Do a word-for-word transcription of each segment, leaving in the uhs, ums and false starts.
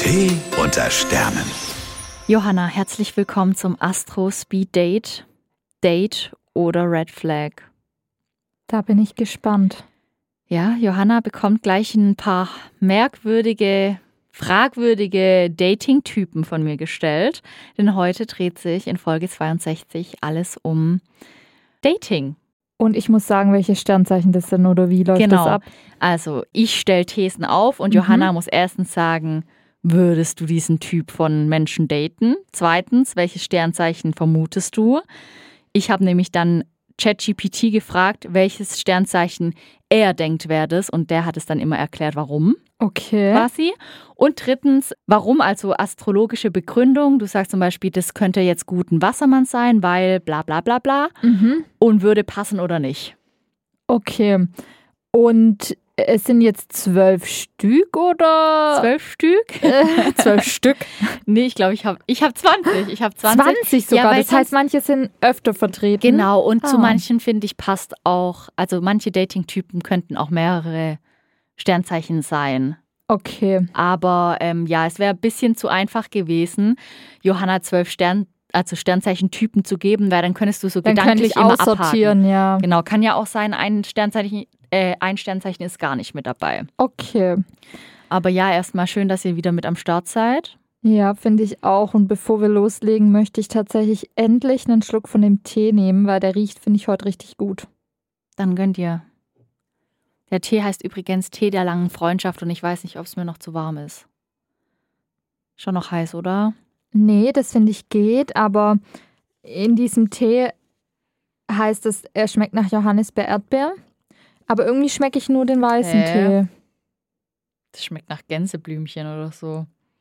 Tee unter Sternen. Johanna, herzlich willkommen zum Astro Speed Date. Date oder Red Flag? Da bin ich gespannt. Ja, Johanna bekommt gleich ein paar merkwürdige, fragwürdige Dating-Typen von mir gestellt. Denn heute dreht sich in Folge zweiundsechzig alles um Dating. Und ich muss sagen, welche Sternzeichen das sind oder wie läuft Genau. das ab? Also ich stelle Thesen auf und Mhm. Johanna muss erstens sagen, würdest du diesen Typ von Menschen daten? Zweitens, welches Sternzeichen vermutest du? Ich habe nämlich dann ChatGPT gefragt, welches Sternzeichen er denkt, wäre das. Und der hat es dann immer erklärt, warum. Okay. Quasi. Und drittens, warum, also astrologische Begründung. Du sagst zum Beispiel, das könnte jetzt gut ein Wassermann sein, weil bla bla bla bla. Mhm. Und würde passen oder nicht. Okay. Und es sind jetzt zwölf Stück oder? Zwölf Stück? Äh, zwölf Stück. Nee, ich glaube, ich habe ich hab zwanzig. Ich habe zwanzig. zwanzig sogar. Ja, weil das heißt, manche sind öfter vertreten. Genau, und Ah. zu manchen, finde ich, passt auch, also manche Dating-Typen könnten auch mehrere Sternzeichen sein. Okay. Aber ähm, ja, es wäre ein bisschen zu einfach gewesen, Johanna zwölf Stern, also Sternzeichen-Typen zu geben, weil dann könntest du so Dann könnte gedanklich ich immer aussortieren, abhaken. ja. Genau, kann ja auch sein, ein Sternzeichen, äh, ein Sternzeichen ist gar nicht mit dabei. Okay. Aber ja, erstmal schön, dass ihr wieder mit am Start seid. Ja, finde ich auch. Und bevor wir loslegen, möchte ich tatsächlich endlich einen Schluck von dem Tee nehmen, weil der riecht, finde ich, heute richtig gut. Dann gönnt ihr. Der Tee heißt übrigens Tee der langen Freundschaft und ich weiß nicht, ob es mir noch zu warm ist. Schon noch heiß, oder? Nee, das finde ich geht, aber in diesem Tee heißt es, er schmeckt nach Johannisbeer-Erdbeer. Aber irgendwie schmecke ich nur den weißen Hä? Tee. Das schmeckt nach Gänseblümchen oder so.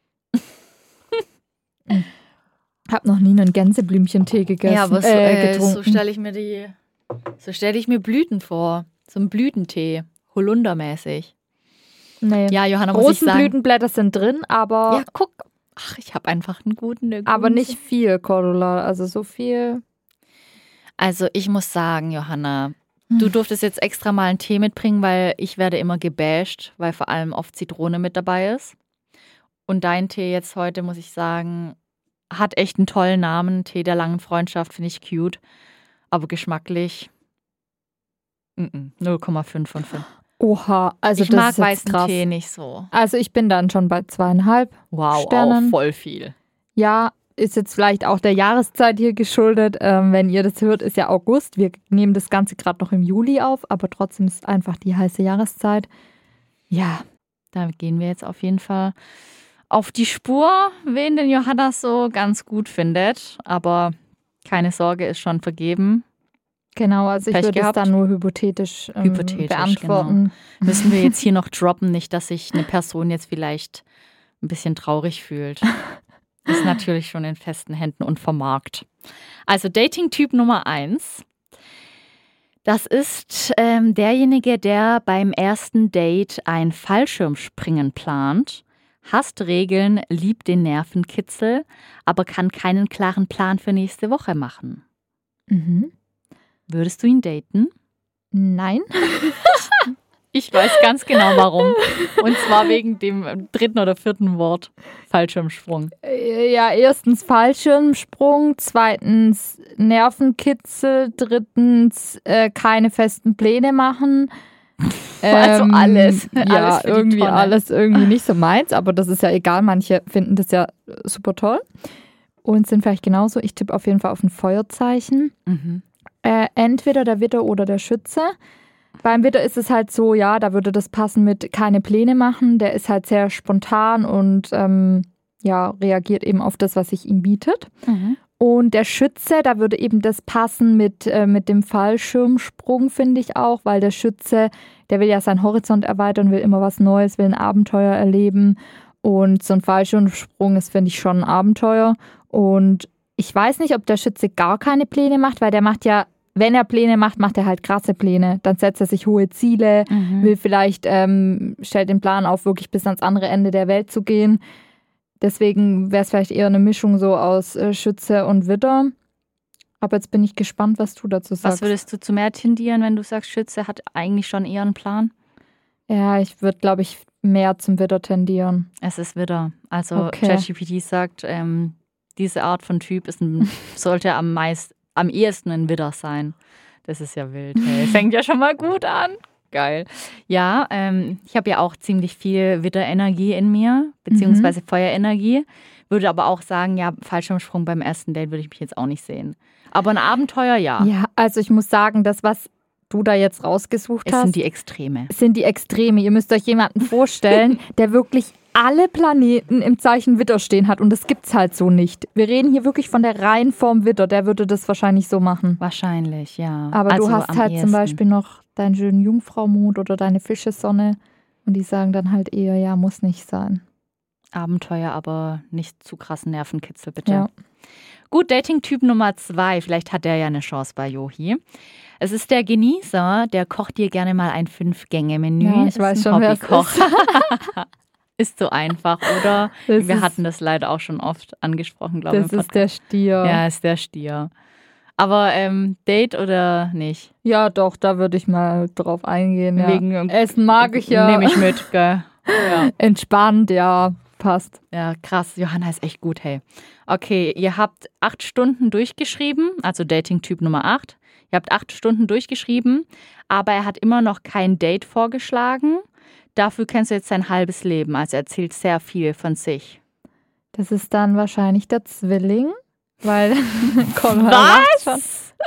Hab noch nie einen Gänseblümchentee gegessen. Ja, aber so, äh, äh, so getrunken. stelle ich mir die, so stelle ich mir Blüten vor. So ein Blütentee. Holundermäßig. Nee. Ja, Johanna, muss ich sagen. Rosenblütenblätter sind drin, aber, Ja, guck. Ach, ich habe einfach einen guten. Eine aber guten- nicht viel, Cordula. Also so viel. Also ich muss sagen, Johanna, du durftest jetzt extra mal einen Tee mitbringen, weil ich werde immer gebasht, weil vor allem oft Zitrone mit dabei ist. Und dein Tee jetzt heute, muss ich sagen, hat echt einen tollen Namen. Tee der langen Freundschaft, finde ich cute. Aber geschmacklich mm-mm, null Komma fünf von fünf. Oha, also Ich das mag ist jetzt weißen krass. Tee nicht so. Also ich bin dann schon bei zweieinhalb. Wow, Sternen. auch voll viel. Ja, ist jetzt vielleicht auch der Jahreszeit hier geschuldet. Ähm, wenn ihr das hört, ist ja August. Wir nehmen das Ganze gerade noch im Juli auf, aber trotzdem ist einfach die heiße Jahreszeit. Ja, Da gehen wir jetzt auf jeden Fall auf die Spur, wen denn Johanna so ganz gut findet. Aber keine Sorge, ist schon vergeben. genau. Also ich Pech würde es gehabt. dann nur hypothetisch, ähm, Hypothetisch, beantworten. Müssen wir jetzt hier noch droppen, nicht, dass sich eine Person jetzt vielleicht ein bisschen traurig fühlt. Ist natürlich schon in festen Händen und vom Markt. Also Dating-Typ Nummer eins. Das ist ähm, derjenige, der beim ersten Date ein Fallschirmspringen plant, hasst Regeln, liebt den Nervenkitzel, aber kann keinen klaren Plan für nächste Woche machen. Mhm. Würdest du ihn daten? Nein. Ich weiß ganz genau warum. Und zwar wegen dem dritten oder vierten Wort. Fallschirmsprung. Äh, Ja, erstens Fallschirmsprung, zweitens Nervenkitzel, drittens äh, keine festen Pläne machen. Also alles. Ja, Alles für die irgendwie Tonne. alles irgendwie nicht so meins, aber das ist ja egal. Manche finden das ja äh, super toll und sind vielleicht genauso. Ich tippe auf jeden Fall auf ein Feuerzeichen. Mhm. Äh, entweder der Widder oder der Schütze. Beim Widder ist es halt so, ja, da würde das passen mit keine Pläne machen. Der ist halt sehr spontan und ähm, ja, reagiert eben auf das, was sich ihm bietet. Mhm. Und der Schütze, da würde eben das passen mit, äh, mit dem Fallschirmsprung, finde ich auch, weil der Schütze, der will ja seinen Horizont erweitern, will immer was Neues, will ein Abenteuer erleben. Und so ein Fallschirmsprung ist, finde ich, schon ein Abenteuer. Und ich weiß nicht, ob der Schütze gar keine Pläne macht, weil der macht ja, wenn er Pläne macht, macht er halt krasse Pläne. Dann setzt er sich hohe Ziele, Mhm. will vielleicht, ähm, stellt den Plan auf, wirklich bis ans andere Ende der Welt zu gehen. Deswegen wäre es vielleicht eher eine Mischung so aus äh, Schütze und Widder. Aber jetzt bin ich gespannt, was du dazu sagst. Was würdest du zu mehr tendieren, wenn du sagst, Schütze hat eigentlich schon eher einen Plan? Ja, ich würde, glaube ich, mehr zum Widder tendieren. Es ist Widder. Also Okay. ChatGPT sagt, ähm, diese Art von Typ ist ein, sollte am meist, am ehesten ein Widder sein. Das ist ja wild. Hey. Fängt ja schon mal gut an. Geil. Ja, ähm, ich habe ja auch ziemlich viel Widderenergie in mir, beziehungsweise Feuerenergie. Würde aber auch sagen, ja, Fallschirmsprung beim ersten Date würde ich mich jetzt auch nicht sehen. Aber ein Abenteuer, ja. Ja, also ich muss sagen, das, was du da jetzt rausgesucht Es hast, sind die Extreme. sind die Extreme. Ihr müsst euch jemanden vorstellen, der wirklich alle Planeten im Zeichen Widder stehen hat. Und das gibt's halt so nicht. Wir reden hier wirklich von der Reihenform Widder. Der würde das wahrscheinlich so machen. Wahrscheinlich, ja. Aber also du hast am halt ehesten. zum Beispiel noch deinen schönen Jungfraumond oder deine Fischesonne. Und die sagen dann halt eher, ja, muss nicht sein. Abenteuer, aber nicht zu krassen Nervenkitzel, bitte. Ja. Gut, Dating-Typ Nummer zwei. Vielleicht hat der ja eine Chance bei Johi. Es ist der Genießer, der kocht dir gerne mal ein Fünf-Gänge-Menü. Ja, ich Ist weiß ein schon, wer es Hobbykoch. Ist so einfach, oder? Das Wir ist- hatten das leider auch schon oft angesprochen, glaube ich. Das im ist der Podcast. Stier. Ja, ist der Stier. Aber ähm, Date oder nicht? Ja, doch, da würde ich mal drauf eingehen. Ja. Wegen Essen mag ich ja. Nehme ich mit, gell? Ja. Entspannt, ja, passt. Ja, krass. Johanna ist echt gut, hey. Okay, ihr habt acht Stunden durchgeschrieben, also Dating-Typ Nummer acht. Ihr habt acht Stunden durchgeschrieben, aber er hat immer noch kein Date vorgeschlagen. Dafür kennst du jetzt sein halbes Leben. Also er erzählt sehr viel von sich. Das ist dann wahrscheinlich der Zwilling, weil Konrad macht schon.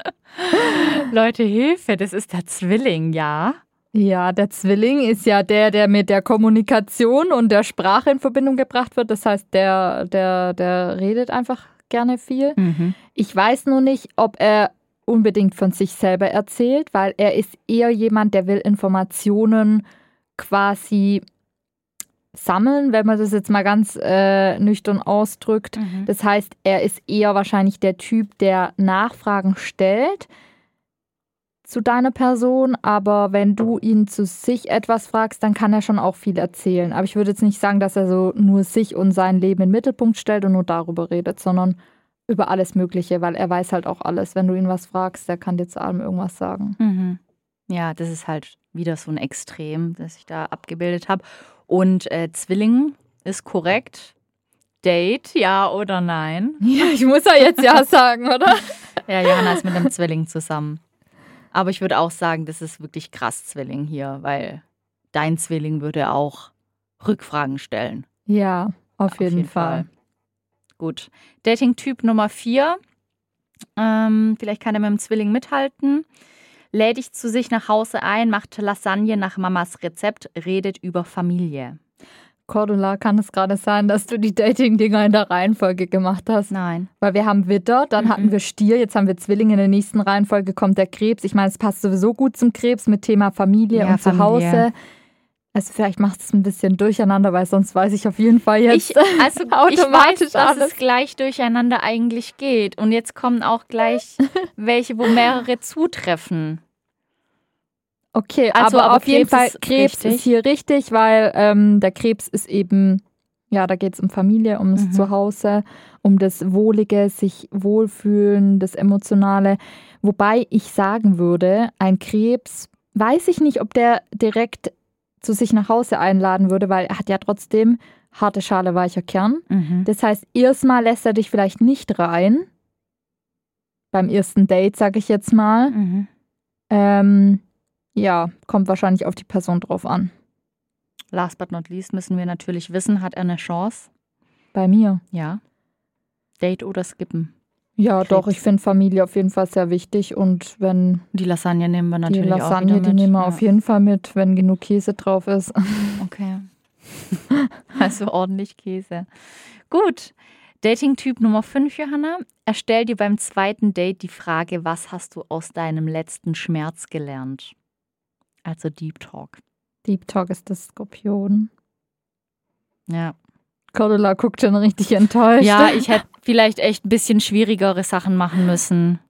Leute, Hilfe, das ist der Zwilling, ja? Ja, der Zwilling ist ja der, der mit der Kommunikation und der Sprache in Verbindung gebracht wird. Das heißt, der, der, der redet einfach gerne viel. Mhm. Ich weiß nur nicht, ob er unbedingt von sich selber erzählt, weil er ist eher jemand, der will Informationen quasi sammeln, wenn man das jetzt mal ganz äh, nüchtern ausdrückt. Mhm. Das heißt, er ist eher wahrscheinlich der Typ, der Nachfragen stellt zu deiner Person, aber wenn du ihn zu sich etwas fragst, dann kann er schon auch viel erzählen. Aber ich würde jetzt nicht sagen, dass er so nur sich und sein Leben in den Mittelpunkt stellt und nur darüber redet, sondern über alles Mögliche, weil er weiß halt auch alles. Wenn du ihn was fragst, der kann dir zu allem irgendwas sagen. Mhm. Ja, das ist halt wieder so ein Extrem, das ich da abgebildet habe. Und äh, Zwilling ist korrekt. Date, ja oder nein? Ja, ich muss ja jetzt ja sagen, oder? Ja, Johanna ist mit einem Zwilling zusammen. Aber ich würde auch sagen, das ist wirklich krass Zwilling hier, weil dein Zwilling würde auch Rückfragen stellen. Ja, auf jeden, Fall. Gut. Dating-Typ Nummer vier. Ähm, vielleicht kann er mit dem Zwilling mithalten. Lädt dich zu sich nach Hause ein, macht Lasagne nach Mamas Rezept, redet über Familie. Cordula, kann es gerade sein, dass du die Dating-Dinger in der Reihenfolge gemacht hast? Nein. Weil wir haben Widder, dann Mhm. hatten wir Stier, jetzt haben wir Zwillinge, in der nächsten Reihenfolge kommt der Krebs. Ich meine, es passt sowieso gut zum Krebs mit Thema Familie Ja, und Familie. Zuhause. Also vielleicht macht es ein bisschen durcheinander, weil sonst weiß ich auf jeden Fall jetzt Ich, also ich weiß, automatisch dass alles. es gleich durcheinander eigentlich geht. Und jetzt kommen auch gleich welche, wo mehrere zutreffen. Okay, Also, aber, aber auf jeden Krebs Fall, ist Krebs richtig. ist hier richtig, weil ähm, der Krebs ist eben, ja, da geht es um Familie, ums Mhm. Zuhause, um das Wohlige, sich wohlfühlen, das Emotionale. Wobei ich sagen würde, ein Krebs, weiß ich nicht, ob der direkt zu sich nach Hause einladen würde, weil er hat ja trotzdem harte Schale, weicher Kern. Mhm. Das heißt, erstmal lässt er dich vielleicht nicht rein. Beim ersten Date, sage ich jetzt mal. Mhm. Ähm, ja, kommt wahrscheinlich auf die Person drauf an. Last but not least müssen wir natürlich wissen, hat er eine Chance? Bei mir. Ja. Date oder skippen? Ja, Krebs. doch, ich finde Familie auf jeden Fall sehr wichtig. Und wenn Die Lasagne nehmen wir die natürlich auch Lasagne, wieder die mit. nehmen wir Ja. auf jeden Fall mit, wenn genug Käse drauf ist. Okay. Also ordentlich Käse. Gut. Dating-Typ Nummer fünf, Johanna. Erstell dir beim zweiten Date die Frage, was hast du aus deinem letzten Schmerz gelernt? Also Deep Talk. Deep Talk ist das Skorpion. Ja. Cordula guckt schon richtig enttäuscht. Ja, ich hätte vielleicht echt ein bisschen schwierigere Sachen machen müssen.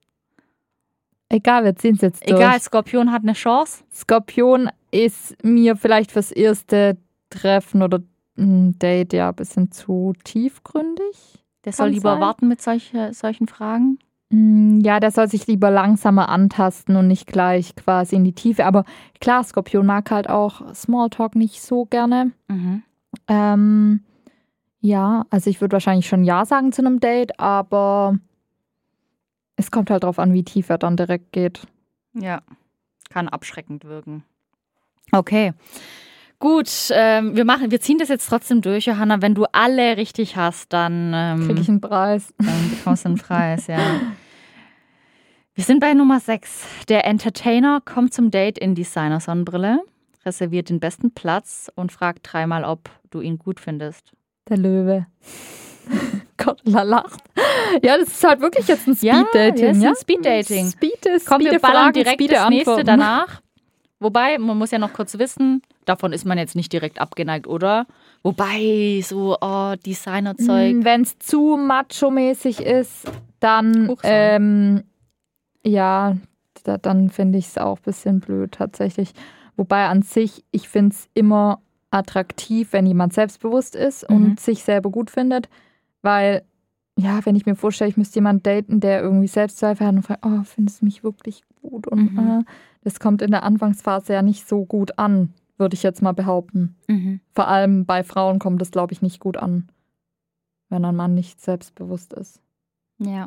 Egal, wir ziehen es jetzt durch. Egal, Skorpion hat eine Chance. Skorpion ist mir vielleicht fürs erste Treffen oder ein Date ja ein bisschen zu tiefgründig. Der soll Kann lieber sein. warten mit solche, solchen Fragen. Mm, Ja, der soll sich lieber langsamer antasten und nicht gleich quasi in die Tiefe. Aber klar, Skorpion mag halt auch Smalltalk nicht so gerne. Mhm. Ähm, ja, also ich würde wahrscheinlich schon Ja sagen zu einem Date, aber es kommt halt drauf an, wie tief er dann direkt geht. Ja, kann abschreckend wirken. Okay. Gut, ähm, wir machen, wir ziehen das jetzt trotzdem durch, Johanna. Wenn du alle richtig hast, dann, ähm, Kriege ich einen Preis. dann bekommst du einen Preis, ja. Wir sind bei Nummer sechs. Der Entertainer kommt zum Date in Designer-Sonnenbrille, reserviert den besten Platz und fragt dreimal, ob du ihn gut findest. Der Löwe. Gott, la lacht. Ja, das ist halt wirklich jetzt ein Ja, Speed-Dating. ja, ist ein Ja, Speed-Dating. Speed ist Komm, wir Speed ballern Fragen, direkt Speed das nächste Antworten. danach. Wobei, man muss ja noch kurz wissen, davon ist man jetzt nicht direkt abgeneigt, oder? Wobei, so oh, Designerzeug. Wenn es zu macho-mäßig ist, dann, Hochsau. ähm, ja, da, dann finde ich es auch ein bisschen blöd tatsächlich. Wobei an sich, ich finde es immer attraktiv, wenn jemand selbstbewusst ist Mhm. und sich selber gut findet, weil, ja, wenn ich mir vorstelle, ich müsste jemanden daten, der irgendwie Selbstzweifel hat und fragt, oh, findest du mich wirklich gut? Und Mhm. äh, das kommt in der Anfangsphase ja nicht so gut an, würde ich jetzt mal behaupten. Mhm. Vor allem bei Frauen kommt das, glaube ich, nicht gut an, wenn ein Mann nicht selbstbewusst ist. Ja.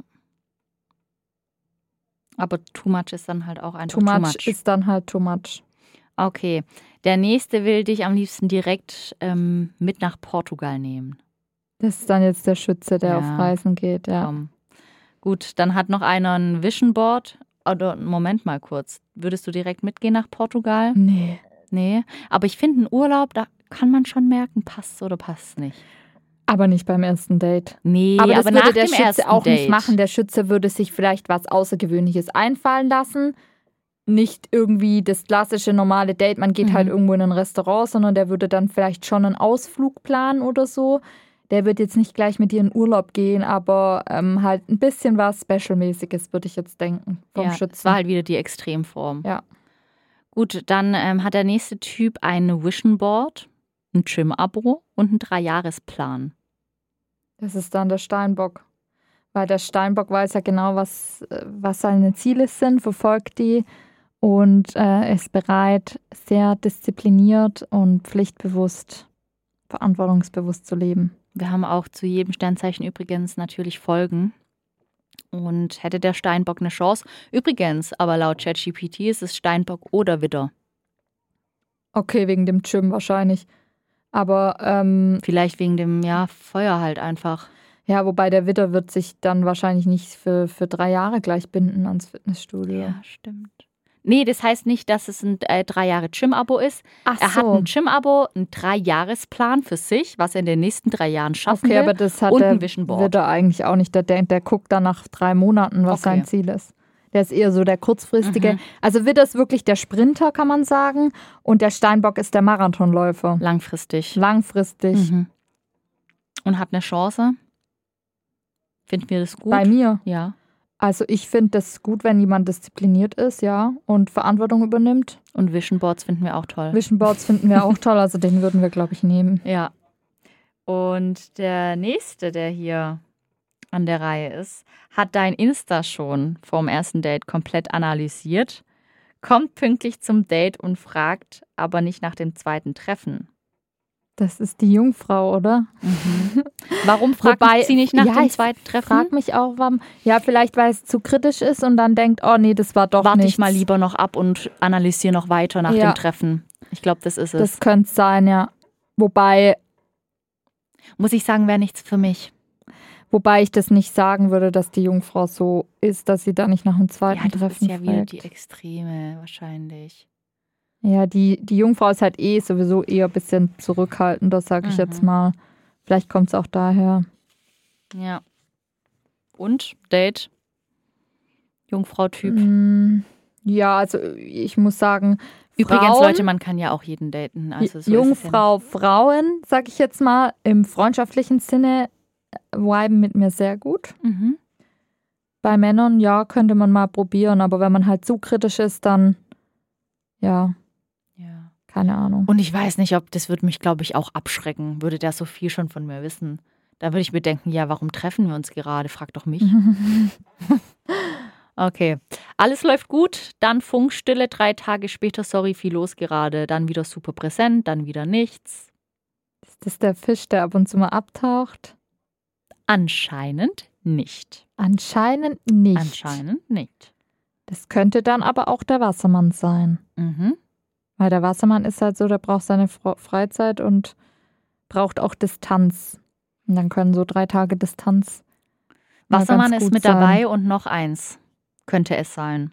Aber too much ist dann halt auch einfach Too much, ist dann halt too much. Okay. Der nächste will dich am liebsten direkt ähm, mit nach Portugal nehmen. Das ist dann jetzt der Schütze, der Ja. auf Reisen geht, ja. Komm. Gut, dann hat noch einer ein Vision Board. Oder Moment mal kurz. Würdest du direkt mitgehen nach Portugal? Nee. Nee. Aber ich finde, einen Urlaub, da kann man schon merken, passt oder passt nicht. Aber nicht beim ersten Date. Nee, aber das aber würde nach der dem Schütze ersten auch Date. nicht machen. Der Schütze würde sich vielleicht was Außergewöhnliches einfallen lassen. Nicht irgendwie das klassische normale Date, man geht Mhm. halt irgendwo in ein Restaurant, sondern der würde dann vielleicht schon einen Ausflug planen oder so. Der wird jetzt nicht gleich mit dir in Urlaub gehen, aber ähm, halt ein bisschen was Special-mäßiges, würde ich jetzt denken, vom Ja, das Schützen. war halt wieder die Extremform. Ja. Gut, dann ähm, hat der nächste Typ ein Vision Board, ein Gym-Abo und einen Dreijahresplan. Das ist dann der Steinbock. Weil der Steinbock weiß ja genau, was, äh, was seine Ziele sind, verfolgt die und äh, ist bereit, sehr diszipliniert und pflichtbewusst, verantwortungsbewusst zu leben. Wir haben auch zu jedem Sternzeichen übrigens natürlich Folgen. Und hätte der Steinbock eine Chance? Übrigens, aber laut ChatGPT ist es Steinbock oder Widder. Okay, wegen dem Gym wahrscheinlich. Aber ähm, Vielleicht wegen dem, ja, Feuer halt einfach. ja, wobei der Widder wird sich dann wahrscheinlich nicht für, für drei Jahre gleich binden ans Fitnessstudio. Ja, stimmt. Nee, das heißt nicht, dass es ein äh, drei Jahre Gym-Abo ist. Ach Er hat so. ein Gym-Abo, einen Dreijahresplan für sich, was er in den nächsten drei Jahren schaffen Okay, will. aber das hat und der ein Vision Board. Widder eigentlich auch nicht. Der, der, der guckt dann nach drei Monaten, was Okay. sein Ziel ist. Der ist eher so der kurzfristige. Mhm. Also Widder ist wirklich der Sprinter, kann man sagen. Und der Steinbock ist der Marathonläufer. Langfristig. Langfristig. Mhm. Und hat eine Chance. Finden wir das gut? Bei mir. Ja. Also ich finde das gut, wenn jemand diszipliniert ist, ja, und Verantwortung übernimmt. Und Vision Boards finden wir auch toll. Vision Boards finden wir auch toll, also den würden wir, glaube ich, nehmen. Ja. Und der nächste, der hier an der Reihe ist, hat dein Insta schon vorm ersten Date komplett analysiert, kommt pünktlich zum Date und fragt aber nicht nach dem zweiten Treffen. Das ist die Jungfrau, oder? Mhm. Warum fragt Wobei- sie nicht nach ja, dem ich zweiten Treffen? Frag mich auch, warum. Ja, vielleicht, weil es zu kritisch ist und dann denkt, oh nee, das war doch Warte nichts. ich mal lieber noch ab und analysiere noch weiter nach Ja. dem Treffen. Ich glaube, das ist es. Das könnte es sein, ja. Wobei, Muss ich sagen, wäre nichts für mich. wobei ich das nicht sagen würde, dass die Jungfrau so ist, dass sie da nicht nach einem zweiten Ja, das Treffen ist ja wieder fragt. die Extreme wahrscheinlich. Ja, die, die Jungfrau ist halt eh sowieso eher ein bisschen zurückhaltender, sag ich Mhm. jetzt mal. Vielleicht kommt es auch daher. Ja. Und Date? Jungfrau-Typ. Mm, Ja, also ich muss sagen, Übrigens, Frauen, Leute, man kann ja auch jeden daten. Also so ist es Jungfrau, Frauen, sag ich jetzt mal, im freundschaftlichen Sinne äh, viben mit mir sehr gut. Ja nicht. Mhm. Bei Männern, ja, könnte man mal probieren, aber wenn man halt zu kritisch ist, dann, ja, Ja. keine Ahnung. Und ich weiß nicht, ob das würde mich, glaube ich, auch abschrecken. Würde der so viel schon von mir wissen. Da würde ich mir denken, ja, warum treffen wir uns gerade? Frag doch mich. Okay, alles läuft gut, dann Funkstille, drei Tage später, sorry, viel los gerade, dann wieder super präsent, dann wieder nichts. Ist das der Fisch, der ab und zu mal abtaucht? Anscheinend nicht. Anscheinend nicht. Anscheinend nicht. Das könnte dann aber auch der Wassermann sein. Mhm. Weil der Wassermann ist halt so, der braucht seine Freizeit und braucht auch Distanz. Und dann können so drei Tage Distanz. Wassermann ist mit sein. dabei und noch eins könnte es sein.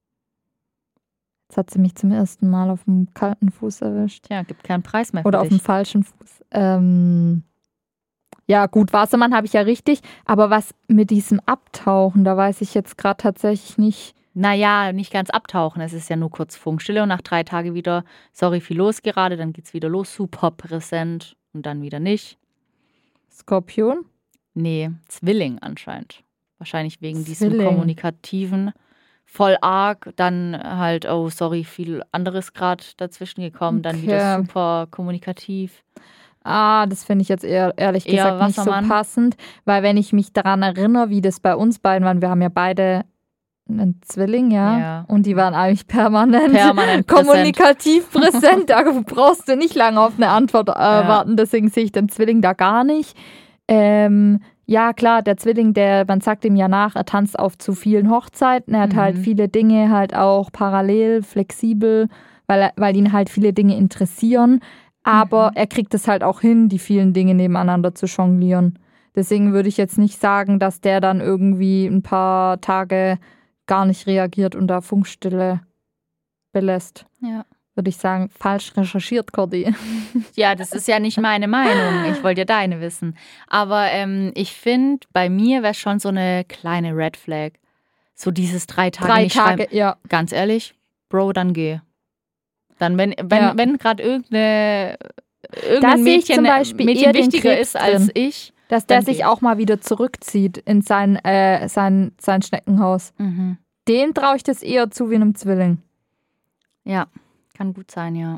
Jetzt hat sie mich zum ersten Mal auf dem kalten Fuß erwischt. Ja, gibt keinen Preis mehr für Oder dich. auf dem falschen Fuß. Ähm, ja gut, Wassermann habe ich ja richtig. Aber was mit diesem Abtauchen, da weiß ich jetzt gerade tatsächlich nicht. Naja, nicht ganz abtauchen. Es ist ja nur kurz Funkstille und nach drei Tagen wieder, sorry, viel los gerade, dann geht's wieder los, super präsent und dann wieder nicht. Skorpion? Nee, Zwilling anscheinend. Wahrscheinlich wegen Zwilling. diesem Kommunikativen. Voll arg, dann halt, oh, sorry, viel anderes gerade dazwischen gekommen, Okay. dann wieder super kommunikativ. Ah, das finde ich jetzt eher, ehrlich Eher gesagt nicht so Wassermann. passend, weil wenn ich mich daran erinnere, wie das bei uns beiden war, wir haben ja beide einen Zwilling, ja, Ja. und die waren eigentlich permanent, Permanent kommunikativ präsent, da brauchst du nicht lange auf eine Antwort äh, Ja. warten, deswegen sehe ich den Zwilling da gar nicht. Ähm, ja, klar, der Zwilling, der, man sagt ihm ja nach, er tanzt auf zu vielen Hochzeiten, er hat Mhm. halt viele Dinge halt auch parallel, flexibel, weil, er, weil ihn halt viele Dinge interessieren, aber Mhm. er kriegt es halt auch hin, die vielen Dinge nebeneinander zu jonglieren. Deswegen würde ich jetzt nicht sagen, dass der dann irgendwie ein paar Tage gar nicht reagiert und da Funkstille belässt. Ja. Würde ich sagen, falsch recherchiert, Cordy. Ja, das ist ja nicht meine Meinung. Ich wollte ja deine wissen. Aber ähm, ich finde, bei mir wäre schon so eine kleine Red Flag. So dieses drei Tage Drei nicht Tage, schreiben. ja. Ganz ehrlich, Bro, dann geh. Dann, wenn, wenn, Ja. wenn gerade irgendeine, Da irgendein sehe ich Mädchen, zum Beispiel Mädchen eher den wichtiger Krebs ist als drin. ich. Dass der Dann sich geh. auch mal wieder zurückzieht in sein, äh, sein, sein Schneckenhaus. Mhm. Dem traue ich das eher zu wie einem Zwilling. Ja, kann gut sein, ja.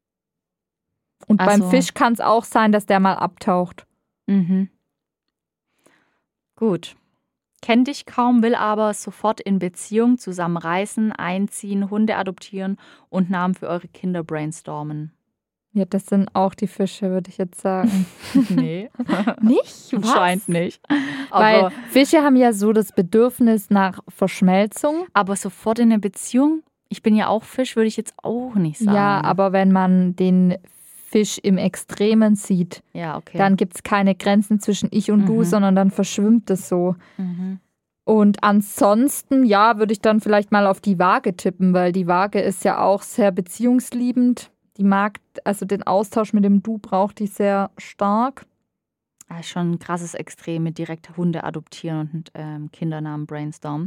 Und Ach beim so. Fisch kann es auch sein, dass der mal abtaucht. Mhm. Gut. Kennt dich kaum, will aber sofort in Beziehung zusammenreißen, einziehen, Hunde adoptieren und Namen für eure Kinder brainstormen. Ja, das sind auch die Fische, würde ich jetzt sagen. Nee, Nicht? Was? anscheinend nicht. Weil Aber, Fische haben ja so das Bedürfnis nach Verschmelzung. aber sofort in eine Beziehung? Ich bin ja auch Fisch, würde ich jetzt auch nicht sagen. Ja, aber wenn man den Fisch im Extremen sieht, Ja, okay. dann gibt es keine Grenzen zwischen ich und du, Mhm. sondern dann verschwimmt es so. Mhm. Und ansonsten, ja, würde ich dann vielleicht mal auf die Waage tippen, weil die Waage ist ja auch sehr beziehungsliebend. Die mag, also den Austausch mit dem Du braucht die sehr stark. Das ist schon ein krasses Extrem mit direkt Hunde adoptieren und ähm, Kindernamen brainstormen.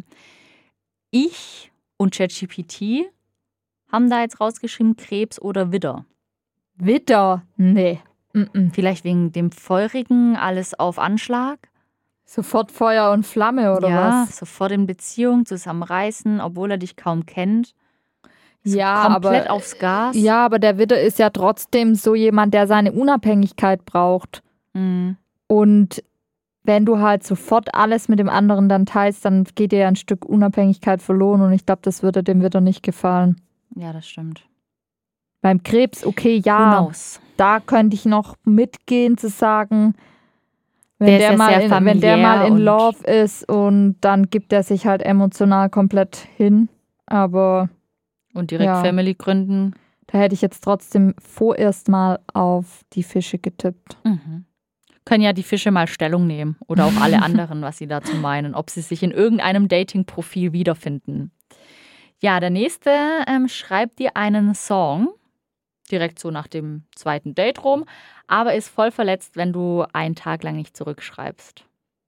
Ich und ChatGPT haben da jetzt rausgeschrieben Krebs oder Widder. Widder? Nee. Mm-mm. Vielleicht wegen dem Feurigen, alles auf Anschlag. Sofort Feuer und Flamme oder ja, was? sofort in Beziehung, zusammenreißen, obwohl er dich kaum kennt. So Ja, komplett aber, aufs Gas. Ja, aber der Widder ist ja trotzdem so jemand, der seine Unabhängigkeit braucht. Mhm. Und wenn du halt sofort alles mit dem anderen dann teilst, dann geht dir ja ein Stück Unabhängigkeit verloren und ich glaube, das würde dem Widder nicht gefallen. Ja, das stimmt. Beim Krebs, okay, Who ja, knows? da könnte ich noch mitgehen zu sagen, wenn Der ist der, ja mal sehr in, wenn der familiär mal in und- Love ist und dann gibt er sich halt emotional komplett hin. Aber Und direkt Ja. Family gründen. da hätte ich jetzt trotzdem vorerst mal auf die Fische getippt. Mhm. Können ja die Fische mal Stellung nehmen oder auch alle anderen, was sie dazu meinen, ob sie sich in irgendeinem Dating-Profil wiederfinden. Ja, der nächste ähm, schreibt dir einen Song, direkt so nach dem zweiten Date rum, aber ist voll verletzt, wenn du einen Tag lang nicht zurückschreibst.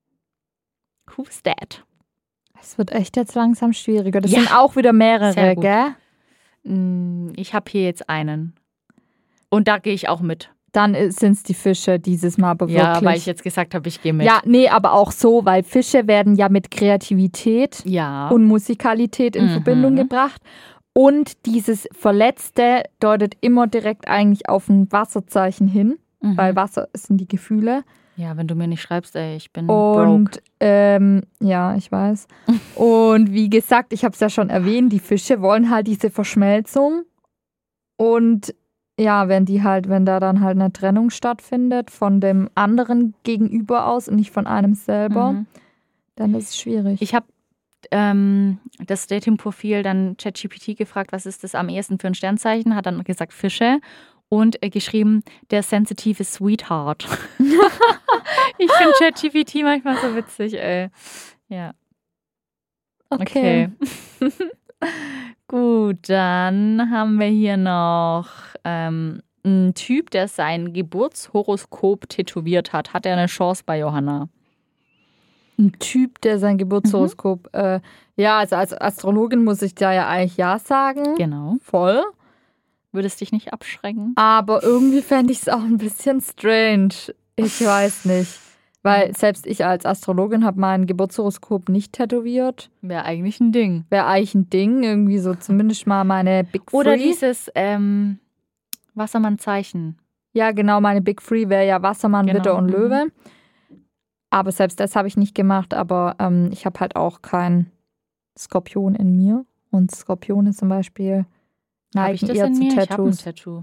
Who's that? Es wird echt jetzt langsam schwieriger. Das Ja. sind auch wieder mehrere, Sehr gut. gell? Mm, Ich habe hier jetzt einen. Und da gehe ich auch mit. Dann sind es die Fische dieses Mal aber Ja, wirklich. weil ich jetzt gesagt habe, ich gehe mit. Ja, nee, aber auch so, weil Fische werden ja mit Kreativität Ja. und Musikalität in Mhm. Verbindung gebracht. Und dieses Verletzte deutet immer direkt eigentlich auf ein Wasserzeichen hin, Mhm. weil Wasser sind die Gefühle. Ja, wenn du mir nicht schreibst, ey, ich bin Und broke. Ähm, ja, ich weiß. Und wie gesagt, ich habe es ja schon erwähnt, die Fische wollen halt diese Verschmelzung. Und ja, wenn die halt, wenn da dann halt eine Trennung stattfindet von dem anderen Gegenüber aus und nicht von einem selber, Mhm. dann ist es schwierig. Ich habe ähm, das Dating-Profil dann ChatGPT gefragt, was ist das am ehesten für ein Sternzeichen? Hat dann gesagt Fische und äh, geschrieben, der sensitive Sweetheart. Ich finde ChatGPT manchmal so witzig, ey. Ja. Okay. Okay. Gut, dann haben wir hier noch ähm, einen Typ, der sein Geburtshoroskop tätowiert hat. Hat er eine Chance bei Johanna? Ein Typ, der sein Geburtshoroskop, Mhm. äh, ja, also als Astrologin muss ich da ja eigentlich ja sagen. Genau. Voll. Würde es dich nicht abschrecken? Aber irgendwie fände ich es auch ein bisschen strange. Ich weiß nicht. Weil selbst ich als Astrologin habe mein Geburtshoroskop nicht tätowiert. Wäre eigentlich ein Ding. Wäre eigentlich ein Ding, irgendwie so zumindest mal meine Big Three. Oder dieses ähm, Wassermann-Zeichen. Ja, genau, meine Big Three wäre ja Wassermann, Genau, Widder und mhm. Löwe. Aber selbst das habe ich nicht gemacht, aber ähm, ich habe halt auch keinen Skorpion in mir. Und Skorpione zum Beispiel Habe ich neigen das eher in zu mir? Ich habe ein Tattoos. Tattoo.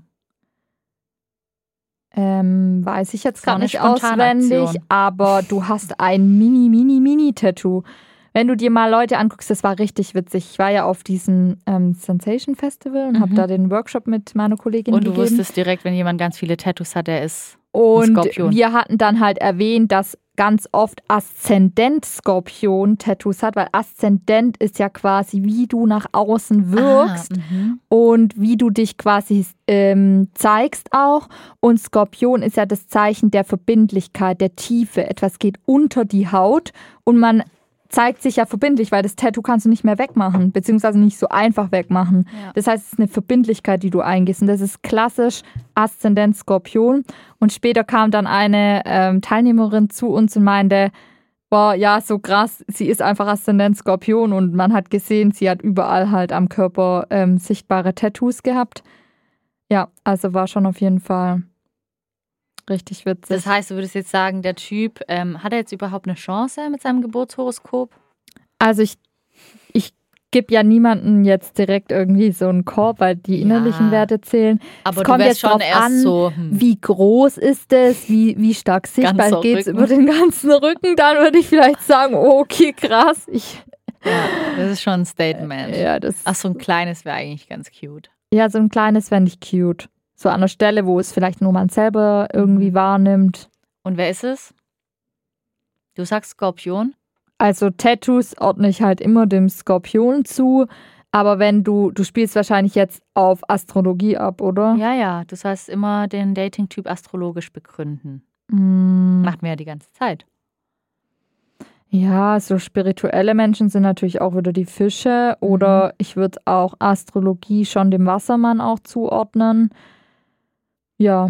Ähm, weiß ich jetzt Das war gar eine nicht auswendig, Spontanaktion. aber du hast ein mini, mini, mini Tattoo. Wenn du dir mal Leute anguckst, das war richtig witzig. Ich war ja auf diesem ähm, Sensation Festival und Mhm. habe da den Workshop mit meiner Kollegin Und du gegeben. wusstest direkt, wenn jemand ganz viele Tattoos hat, der ist Und Skorpion. wir hatten dann halt erwähnt, dass ganz oft Aszendent Skorpion Tattoos hat, weil Aszendent ist ja quasi, wie du nach außen wirkst Ah, mhm. und wie du dich quasi ähm, zeigst auch. Und Skorpion ist ja das Zeichen der Verbindlichkeit, der Tiefe. Etwas geht unter die Haut und man zeigt sich ja verbindlich, weil das Tattoo kannst du nicht mehr wegmachen, beziehungsweise nicht so einfach wegmachen. Ja. Das heißt, es ist eine Verbindlichkeit, die du eingehst. Und das ist klassisch Aszendent Skorpion. Und später kam dann eine ähm, Teilnehmerin zu uns und meinte, boah, ja, so krass, sie ist einfach Aszendent Skorpion. Und man hat gesehen, sie hat überall halt am Körper ähm, sichtbare Tattoos gehabt. Ja, also war schon auf jeden Fall richtig witzig. Das heißt, du würdest jetzt sagen, der Typ, ähm, hat er jetzt überhaupt eine Chance mit seinem Geburtshoroskop? Also ich, ich gebe ja niemanden jetzt direkt irgendwie so einen Korb, weil die Ja. innerlichen Werte zählen. Aber Es du kommt wärst jetzt schon drauf erst an, so, hm, wie groß ist es, wie, wie stark sichtbar Ganzer geht es Rücken. über den ganzen Rücken, dann würde ich vielleicht sagen, oh, okay, krass. Ich, ja, das ist schon ein Statement. ja, das, Ach, so ein kleines wäre eigentlich ganz cute. ja, so ein kleines fände ich cute. So an der Stelle, wo es vielleicht nur man selber irgendwie Mhm. wahrnimmt. Und wer ist es? Du sagst Skorpion? Also Tattoos ordne ich halt immer dem Skorpion zu. Aber wenn du, du spielst wahrscheinlich jetzt auf Astrologie ab, oder? Ja, ja, du sollst immer den Dating-Typ astrologisch begründen. Mm, Macht mir ja die ganze Zeit. ja, so spirituelle Menschen sind natürlich auch wieder die Fische. Oder ich würde auch Astrologie schon dem Wassermann auch zuordnen. Ja,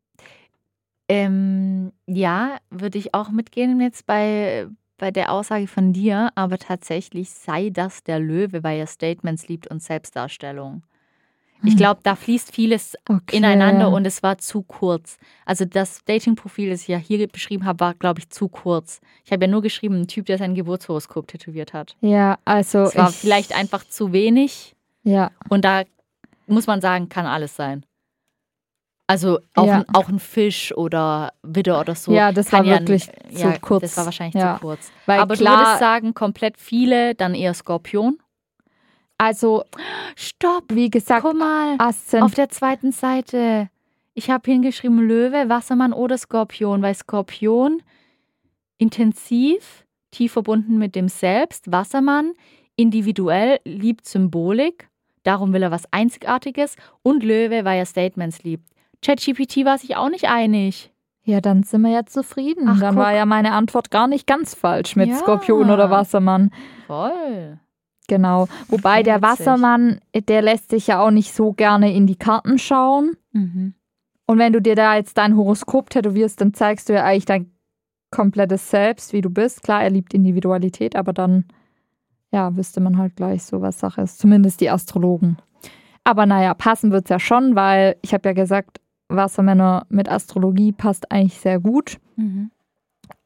Ähm, ja, würde ich auch mitgehen jetzt bei, bei der Aussage von dir, aber tatsächlich sei das der Löwe, weil er Statements liebt und Selbstdarstellung. Ich glaube, da fließt vieles okay. ineinander und es war zu kurz. Also das Dating-Profil, das ich ja hier beschrieben habe, war, glaube ich, zu kurz. Ich habe ja nur geschrieben, ein Typ, der sein Geburtshoroskop tätowiert hat. Ja, also Es war ich, vielleicht einfach zu wenig ja, und da muss man sagen, kann alles sein. Also auch, Ja. ein, auch ein Fisch oder Widder oder so. ja, das kann war ja, wirklich ja, zu kurz. Das war wahrscheinlich ja. zu kurz. Weil Aber klar, du würdest sagen, komplett viele, dann eher Skorpion. also Stopp, wie gesagt, guck mal, Aszendent. auf der zweiten Seite. Ich habe hingeschrieben Löwe, Wassermann oder Skorpion, weil Skorpion intensiv, tief verbunden mit dem Selbst, Wassermann individuell, liebt Symbolik, darum will er was Einzigartiges und Löwe, weil er Statements liebt. ChatGPT war sich auch nicht einig. Ja, dann sind wir ja zufrieden. Ach, dann guck. war ja meine Antwort gar nicht ganz falsch mit Ja. Skorpion oder Wassermann. Voll. Genau. Wobei Okay, der witzig. Wassermann, der lässt sich ja auch nicht so gerne in die Karten schauen. Mhm. Und wenn du dir da jetzt dein Horoskop tätowierst, dann zeigst du ja eigentlich dein komplettes Selbst, wie du bist. Klar, er liebt Individualität, aber dann, ja, wüsste man halt gleich so, was Sache ist. Zumindest die Astrologen. Aber naja, passen wird es ja schon, weil ich habe ja gesagt, Wassermänner mit Astrologie passt eigentlich sehr gut. Mhm.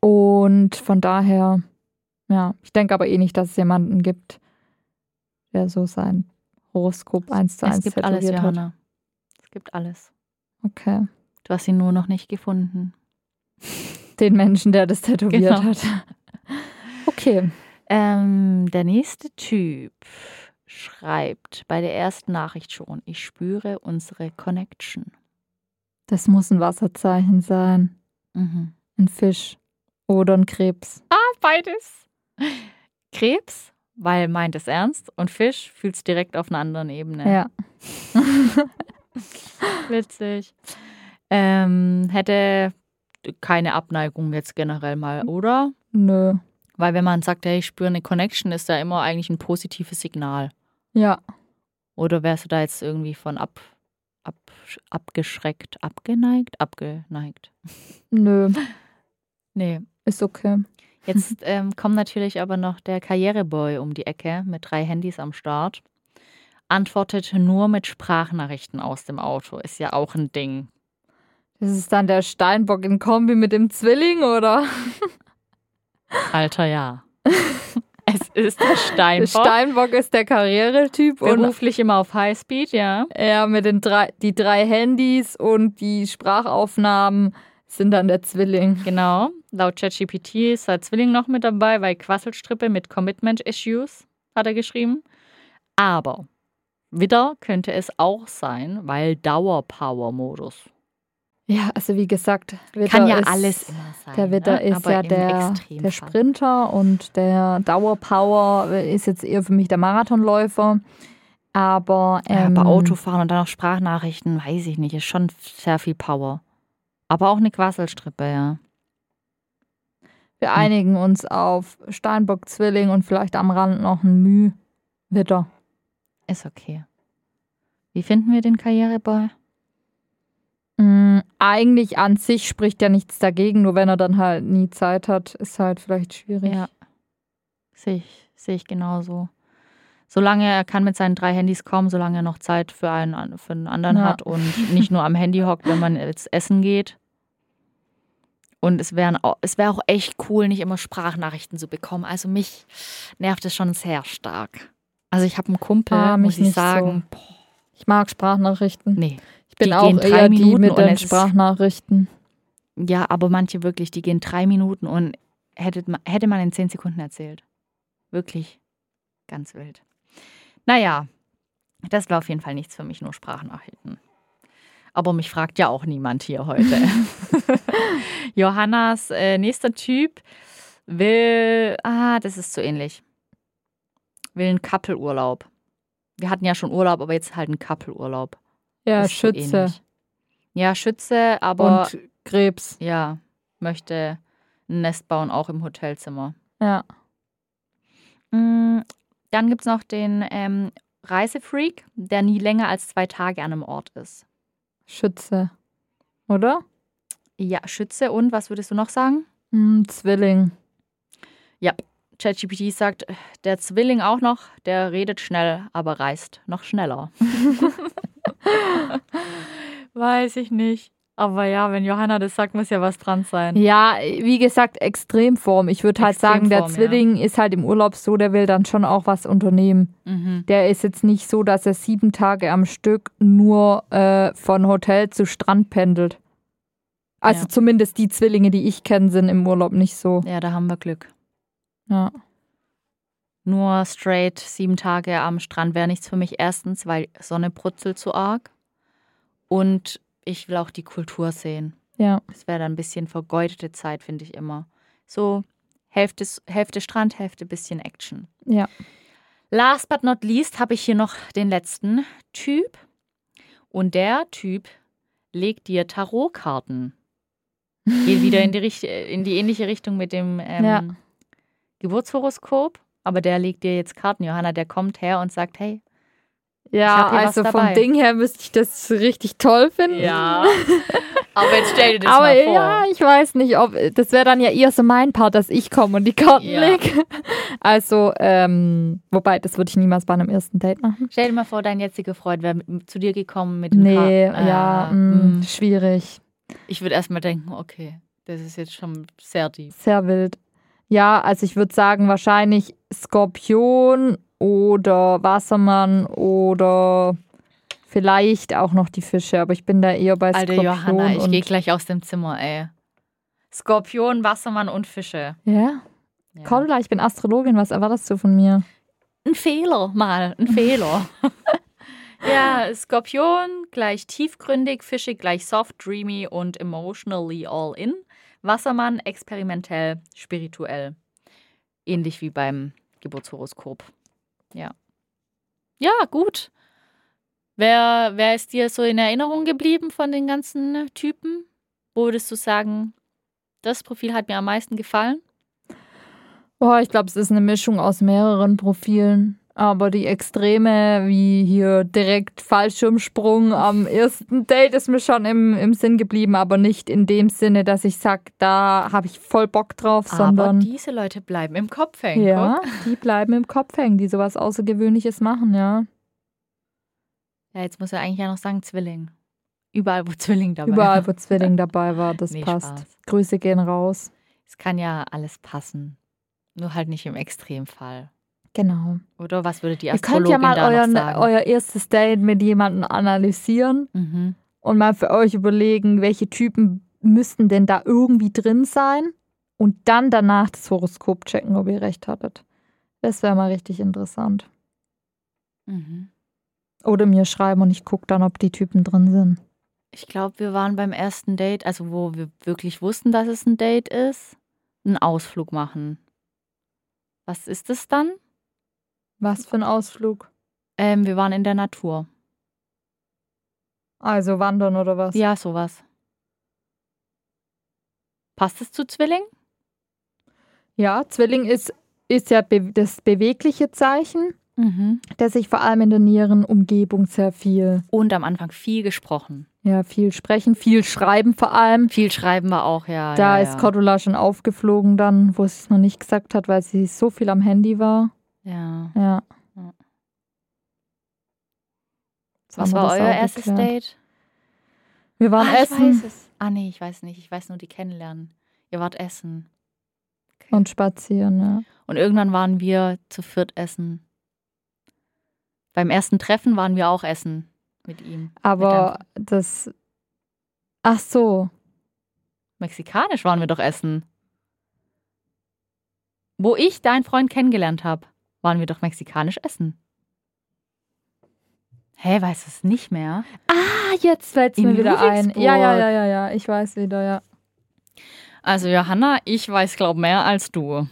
Und von daher, ja, ich denke aber eh nicht, dass es jemanden gibt, der so sein Horoskop eins zu eins Es gibt alles, tätowiert hat. Johanna. Es gibt alles. Okay. Du hast ihn nur noch nicht gefunden. Den Menschen, der das tätowiert Genau. hat. Okay. Ähm, der nächste Typ schreibt bei der ersten Nachricht schon, ich spüre unsere Connection. Das muss ein Wasserzeichen sein. Mhm. Ein Fisch oder ein Krebs. Ah, beides. Krebs, weil meint es ernst, und Fisch fühlt es direkt auf einer anderen Ebene. Ja. Witzig. Ähm, hätte keine Abneigung jetzt generell mal, oder? Nö. Weil wenn man sagt, hey, ich spüre eine Connection, ist da immer eigentlich ein positives Signal. Ja. Oder wärst du da jetzt irgendwie von ab, ab, abgeschreckt, abgeneigt, abgeneigt? Nö. Nee. Ist okay. Jetzt ähm, kommt natürlich aber noch der Karriereboy um die Ecke mit drei Handys am Start. Antwortet nur mit Sprachnachrichten aus dem Auto. Ist ja auch ein Ding. Das ist dann der Steinbock in Kombi mit dem Zwilling, oder? Alter, ja. Es ist der Der Steinbock. Steinbock ist der Karrieretyp und Beruflich immer auf Highspeed, ja. er mit den drei, die drei Handys und die Sprachaufnahmen sind dann der Zwilling. Genau. Laut ChatGPT ist der Zwilling noch mit dabei, weil Quasselstrippe mit Commitment-Issues, hat er geschrieben. Aber Widder könnte es auch sein, weil Dauerpower-Modus. Ja, also wie gesagt, Widder Kann ja ist, alles immer sein. der Widder ne? ist Aber ja im der, Extremfall. der Sprinter und der Dauerpower ist jetzt eher für mich der Marathonläufer. Aber, Ja, ähm, aber Autofahren und dann noch Sprachnachrichten, weiß ich nicht, ist schon sehr viel Power. Aber auch eine Quasselstrippe, ja. wir einigen uns auf Steinbock, Zwilling und vielleicht am Rand noch ein Müh. Widder. Ist okay. Wie finden wir den Karriereboy? Mm, eigentlich an sich spricht ja nichts dagegen, nur wenn er dann halt nie Zeit hat, ist halt vielleicht schwierig. Ja. Sehe ich, sehe ich genauso. Solange er kann mit seinen drei Handys kommen, solange er noch Zeit für einen, für einen anderen Ja. hat und nicht nur am Handy hockt, wenn man jetzt essen geht. Und es wäre es wär auch echt cool, nicht immer Sprachnachrichten zu bekommen. Also mich nervt es schon sehr stark. Also ich habe einen Kumpel, Ah, mich muss ich nicht sagen, boah, Ich mag Sprachnachrichten. nee. Ich bin Die auch gehen drei eher die Minuten mit und den es ist- Sprachnachrichten. Ja, aber manche wirklich, die gehen drei Minuten und hätte man, hätte man in zehn Sekunden erzählt. Wirklich ganz wild. Naja, das war auf jeden Fall nichts für mich, nur Sprachnachrichten. Aber mich fragt ja auch niemand hier heute. Johannas äh, nächster Typ will, ah, das ist zu ähnlich, will einen Couple-Urlaub. Wir hatten ja schon Urlaub, aber jetzt halt einen Couple-Urlaub. Ja, Ist so Schütze ähnlich. Ja, Schütze, aber und Krebs. ja, möchte ein Nest bauen, auch im Hotelzimmer. Ja. Mm, Dann gibt es noch den ähm, Reisefreak, der nie länger als zwei Tage an einem Ort ist. Schütze. Oder? Ja, Schütze und, was würdest du noch sagen? Hm, Zwilling. ChatGPT sagt, der Zwilling auch noch, der redet schnell, aber reist noch schneller. Weiß ich nicht. Aber ja, wenn Johanna das sagt, muss ja was dran sein. Ja, wie gesagt, Extremform. Ich würde halt sagen, der Extremform, ja. Zwilling ist halt im Urlaub so, der will dann schon auch was unternehmen. Mhm. Der ist jetzt nicht so, dass er sieben Tage am Stück nur äh, von Hotel zu Strand pendelt. Also Ja. zumindest die Zwillinge, die ich kenne, sind im Urlaub nicht so. Ja, da haben wir Glück. Ja. Nur straight sieben Tage am Strand wäre nichts für mich. Erstens, weil Sonne brutzelt so arg. Und ich will auch die Kultur sehen. Ja. Das wäre dann ein bisschen vergeudete Zeit, finde ich immer. So Hälfte, Hälfte Strand, Hälfte bisschen Action. Ja. Last but not least habe ich hier noch den letzten Typ. Und der Typ legt dir Tarotkarten. Geht wieder in die, Richt- in die ähnliche Richtung mit dem ähm, Ja. Geburtshoroskop. Aber der legt dir jetzt Karten, Johanna. Der kommt her und sagt, hey, Ja, hab hier was also dabei. vom Ding her müsste ich das richtig toll finden. ja. Aber jetzt stell dir das Aber mal vor. ja, ich weiß nicht, ob das wäre dann ja eher so mein Part, dass ich komme und die Karten Ja. lege. Also, ähm, wobei, das würde ich niemals bei einem ersten Date machen. Stell dir mal vor, dein jetziger Freund wäre mit- zu dir gekommen mit den Nee, Karten. ja, Äh, mh, mh. schwierig. Ich würde erst mal denken, okay, Das ist jetzt schon sehr deep. Sehr wild. Ja, also ich würde sagen, wahrscheinlich Skorpion oder Wassermann oder vielleicht auch noch die Fische, aber ich bin da eher bei Alter Skorpion. Johanna, ich und gehe gleich aus dem Zimmer, ey. Skorpion, Wassermann und Fische. Ja? Ja. Cordula, ich bin Astrologin, was erwartest du von mir? Ein Fehler mal, ein Fehler. Ja, Skorpion gleich tiefgründig, Fische gleich soft, dreamy und emotionally all in. Wassermann experimentell, spirituell. Ähnlich wie beim Geburtshoroskop. Ja. Ja, gut. Wer, wer ist dir so in Erinnerung geblieben von den ganzen Typen? Wo würdest du sagen, das Profil hat mir am meisten gefallen? Boah, ich glaube, es ist eine Mischung aus mehreren Profilen. Aber die Extreme, wie hier direkt Fallschirmsprung am ersten Date, ist mir schon im, im Sinn geblieben. Aber nicht in dem Sinne, dass ich sage, da habe ich voll Bock drauf, Aber sondern diese Leute bleiben im Kopf hängen. ja, Guck. die bleiben im Kopf hängen, die sowas Außergewöhnliches machen, ja. Ja, jetzt muss er eigentlich ja noch sagen Zwilling. Überall, wo Zwilling dabei Überall, war. wo Zwilling dabei war, das Nee, passt. Spaß. Grüße gehen raus. Es kann ja alles passen. Nur halt nicht im Extremfall. Genau. Oder was würde die Ihr könnt ja Astrologin mal da noch euren, sagen? euer erstes Date mit jemandem analysieren Mhm. und mal für euch überlegen, welche Typen müssten denn da irgendwie drin sein und dann danach das Horoskop checken, ob ihr recht hattet. Das wäre mal richtig interessant. Mhm. Oder mir schreiben und ich gucke dann, ob die Typen drin sind. Ich glaube, wir waren beim ersten Date, also wo wir wirklich wussten, dass es ein Date ist, einen Ausflug machen. Was ist es dann? Was für ein Ausflug? Ähm, wir waren in der Natur. Also wandern oder was? Ja, sowas. Passt es zu Zwilling? Ja, Zwilling ist, ist ja be das bewegliche Zeichen, Mhm. das sich vor allem in der näheren Umgebung sehr viel, Und am Anfang viel gesprochen. ja, viel sprechen, viel schreiben vor allem. Viel schreiben wir auch, ja. Da ja, ist ja. Cordula schon aufgeflogen dann, wo sie es noch nicht gesagt hat, weil sie so viel am Handy war. Ja. Ja. Ja. Jetzt Was haben wir war das euer auch erstes geklärt. Date? Wir waren ah, ich essen weiß es. Ah, nee, ich weiß nicht. Ich weiß nur die kennenlernen. Ihr wart essen. Okay. und spazieren, ja. Und irgendwann waren wir zu viert essen. Beim ersten Treffen waren wir auch essen mit ihm. Aber das, ach so, Mexikanisch waren wir doch essen. Wo ich deinen Freund kennengelernt habe, waren wir doch mexikanisch essen. Hä, weißt du es nicht mehr? ah, jetzt fällt es In mir wieder ein. Ludwigsburg. Ja, ja, ja, ja, ja, ich weiß wieder, ja. Also Johanna, ich weiß, glaub mehr als du.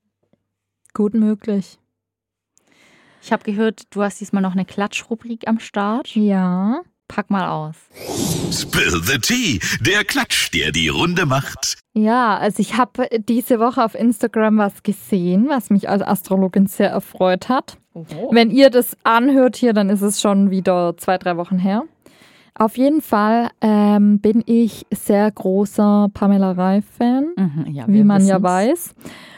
Gut möglich. Ich habe gehört, du hast diesmal noch eine Klatschrubrik am Start. Ja. Pack mal aus. Spill the tea, der Klatsch, der die Runde macht. Ja, also ich habe diese Woche auf Instagram was gesehen, was mich als Astrologin sehr erfreut hat. Oho. Wenn ihr das anhört hier, dann ist es schon wieder zwei, drei Wochen her. Auf jeden Fall ähm, bin ich sehr großer Pamela Reif-Fan, Mhm, ja, wie wir man ja wissen's. weiß.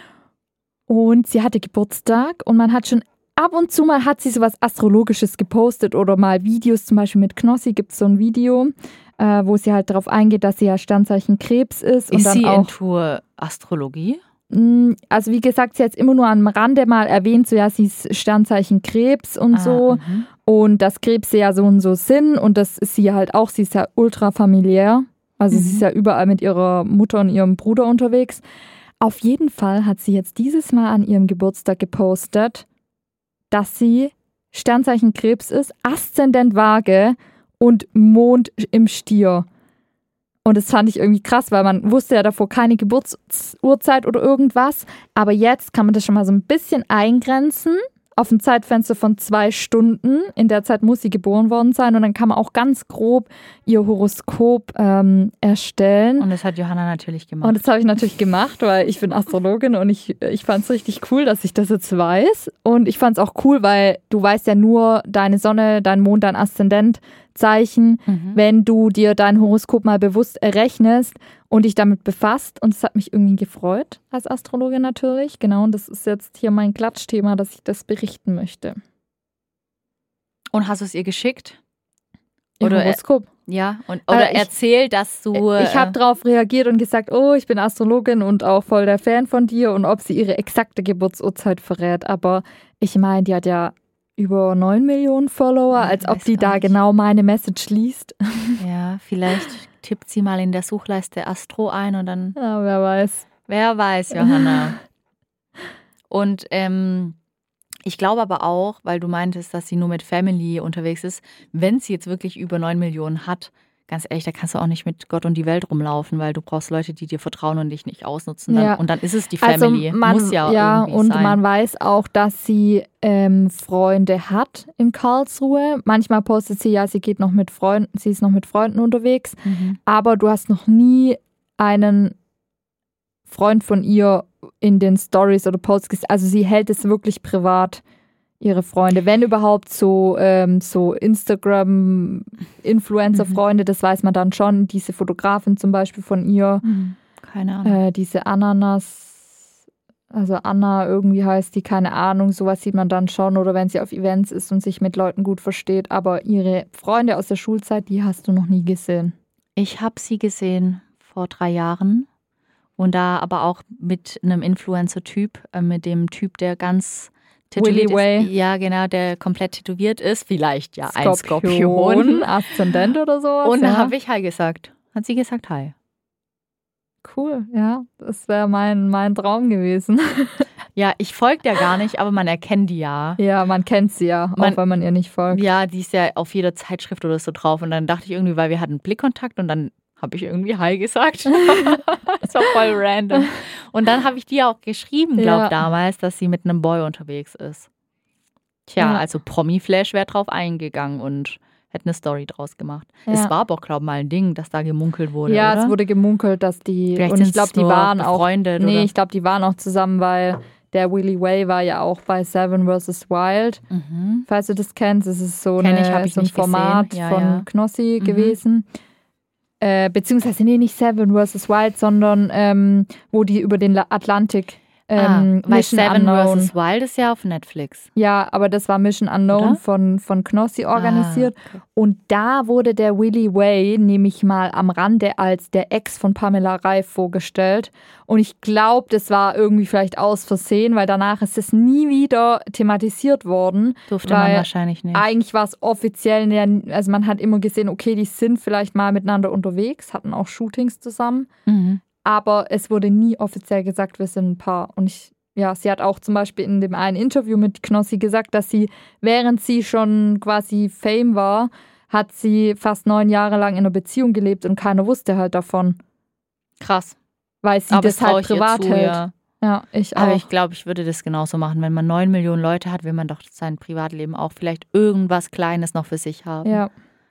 Und sie hatte Geburtstag und man hat schon ab und zu mal hat sie sowas Astrologisches gepostet oder mal Videos, zum Beispiel mit Knossi gibt es so ein Video, äh, wo sie halt darauf eingeht, dass sie ja Sternzeichen Krebs ist. Und Ist dann sie auch, into Astrologie? mh, also wie gesagt, sie hat jetzt immer nur am Rande mal erwähnt, so ja, sie ist Sternzeichen Krebs und so. Ah, mhm. Und dass Krebse ja so und so sind und das ist sie halt auch, sie ist ja ultra familiär. Also Mhm. sie ist ja überall mit ihrer Mutter und ihrem Bruder unterwegs. Auf jeden Fall hat sie jetzt dieses Mal an ihrem Geburtstag gepostet, dass sie Sternzeichen Krebs ist, Aszendent Waage und Mond im Stier. Und das fand ich irgendwie krass, weil man wusste ja davor keine Geburtsurzeit oder irgendwas. Aber jetzt kann man das schon mal so ein bisschen eingrenzen auf ein Zeitfenster von zwei Stunden. In der Zeit muss sie geboren worden sein und dann kann man auch ganz grob ihr Horoskop ähm, erstellen. Und das hat Johanna natürlich gemacht. Und das habe ich natürlich gemacht, weil ich bin Astrologin und ich, ich fand es richtig cool, dass ich das jetzt weiß. Und ich fand es auch cool, weil du weißt ja nur deine Sonne, dein Mond, dein Aszendentzeichen, Mhm. wenn du dir dein Horoskop mal bewusst errechnest und dich damit befasst. Und es hat mich irgendwie gefreut, als Astrologin natürlich. Genau, und das ist jetzt hier mein Klatschthema, dass ich das berichten möchte. Und hast du es ihr geschickt? Ihr Oder, äh, Horoskop? Ja, und, oder Äh, ich- erzähl, dass du... Ich habe darauf reagiert und gesagt, oh, ich bin Astrologin und auch voll der Fan von dir und ob sie ihre exakte Geburtsurzeit verrät. Aber ich meine, die hat ja über neun Millionen Follower, Ich als ob weiß die gar da nicht. genau meine Message liest. äh, ja, vielleicht tippt sie mal in der Suchleiste Astro ein und dann... Ja, wer weiß. Wer weiß, Johanna. Und ähm, ich glaube aber auch, weil du meintest, dass sie nur mit Family unterwegs ist, wenn sie jetzt wirklich über neun Millionen hat, ganz ehrlich, da kannst du auch nicht mit Gott und die Welt rumlaufen, weil du brauchst Leute, die dir vertrauen und dich nicht ausnutzen. Dann, Ja. Und dann ist es die Family. Also man, Muss ja, ja irgendwie und sein. man weiß auch, dass sie ähm, Freunde hat in Karlsruhe. Manchmal postet sie ja, sie geht noch mit Freunden, sie ist noch mit Freunden unterwegs. Mhm. Aber du hast noch nie einen Freund von ihr in den Stories oder Posts gesehen. Also sie hält es wirklich privat, ihre Freunde. Wenn überhaupt so, ähm, so Instagram-Influencer-Freunde, das weiß man dann schon. Diese Fotografin zum Beispiel von ihr, Mhm. Keine Ahnung. äh, diese Ananas, also Anna irgendwie heißt die, keine Ahnung, sowas sieht man dann schon. Oder wenn sie auf Events ist und sich mit Leuten gut versteht. Aber ihre Freunde aus der Schulzeit, die hast du noch nie gesehen. Ich habe sie gesehen vor drei Jahren und da aber auch mit einem Influencer-Typ, äh, mit dem Typ, der ganz tätowiert Willy Way. ist. Ja, genau, der komplett tätowiert ist. Vielleicht ja ein Skorpion. Aszendent oder sowas. Und ja. da habe ich Hi gesagt. Hat sie gesagt Hi. Cool, ja. Das wäre mein, mein Traum gewesen. Ja, ich folge der gar nicht, aber man erkennt die ja. Ja, man kennt sie ja, Man- auch wenn man ihr nicht folgt. Ja, die ist ja auf jeder Zeitschrift oder so drauf. Und dann dachte ich irgendwie, weil wir hatten Blickkontakt und dann habe ich irgendwie Hi gesagt. Das war voll random. Und dann habe ich dir auch geschrieben, glaube Ja. damals, dass sie mit einem Boy unterwegs ist. Tja, Ja. also Promi-Flash wäre drauf eingegangen und hätte eine Story draus gemacht. Ja. Es war aber auch, glaube ich, mal ein Ding, dass da gemunkelt wurde, Ja, oder? es wurde gemunkelt, dass die, Vielleicht und ich sind's glaube, die nur waren auch, befreundet, nee, oder? ich glaube, die waren auch zusammen, weil der Willy Way war ja auch bei Seven versus. Wild, Mhm. falls du das kennst. Es ist so, Kenn ich, eine, hab ich so ein nicht gesehen. Format Ja, von ja. Knossi Mhm. gewesen. Äh, beziehungsweise, nee, nicht Seven versus. Wild, sondern ähm, wo die über den La- Atlantik ähm, ah, weil Mission Seven Unknown. versus. Wild ist ja auf Netflix. Ja, aber das war Mission Unknown Oder? von, von Knossi organisiert. Ah, okay. Und da wurde der Willy Way nämlich mal am Rande als der Ex von Pamela Reif vorgestellt. Und ich glaube, das war irgendwie vielleicht aus Versehen, weil danach ist es nie wieder thematisiert worden. Durfte man Weil wahrscheinlich nicht. Eigentlich war es offiziell, ja, also man hat immer gesehen, okay, die sind vielleicht mal miteinander unterwegs, hatten auch Shootings zusammen. Mhm. Aber es wurde nie offiziell gesagt, wir sind ein Paar. Und ich, ja, sie hat auch zum Beispiel in dem einen Interview mit Knossi gesagt, dass sie, während sie schon quasi Fame war, hat sie fast neun Jahre lang in einer Beziehung gelebt und keiner wusste halt davon, Krass. weil sie Aber das trau halt ich ihr privat zu, hält. ja. Ja, ich auch. Aber ich glaube, ich würde das genauso machen. Wenn man neun Millionen Leute hat, will man doch sein Privatleben auch vielleicht irgendwas Kleines noch für sich haben. ja.